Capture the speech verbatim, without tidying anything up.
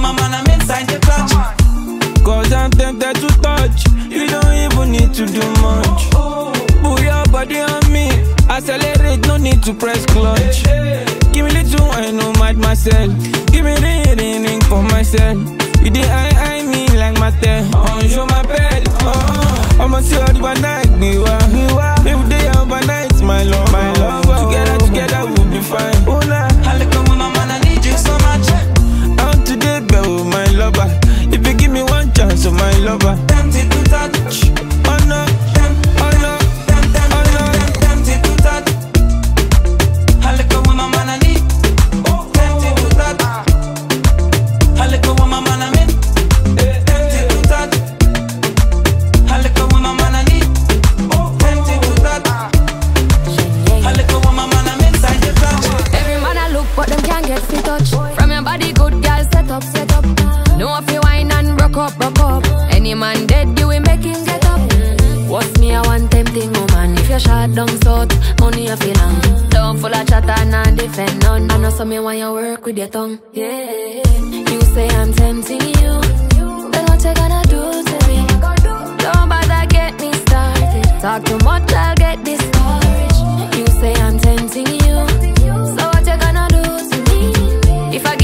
my man, I'm inside the clutch. Cause I'm tempted to touch. You don't even need to do much. Put your body on me. Accelerate, no need to press clutch. Give me little wine, no mad myself. Give me the ring, ring for myself. You did I, I me like my tail. On show my bed. Oh, I'ma see all the one night. Me wa, every day overnight, my love, my love. Together, together we'll be fine. Oh nah, I look at my man, I need you so much. I'm today, girl, my lover. If you give me one chance, oh my lover. Tempted to touch. Oh no, oh no, oh no. Tempted to touch. I look at my man, I need. Tempted to touch. I look at my man, I'm in. Tempted to touch. I look at my man, I need. Tempted to touch. I look at my man, I'm inside the clutch. Every man I look, but them can't get fit touch. From your body, good girl, set up, set up. No if you wine and rock up, rock up. Any man dead, you will make him get up. What's me, I want tempting woman. If you're shot down south, money you feel on. Don't full of chatter and defend none. I know some me want you work with your tongue. Yeah, you say I'm tempting you. Then what you gonna do to me? Don't bother get me started. Talk too much, I'll get discouraged. You say I'm tempting you. So what you gonna do to me? If I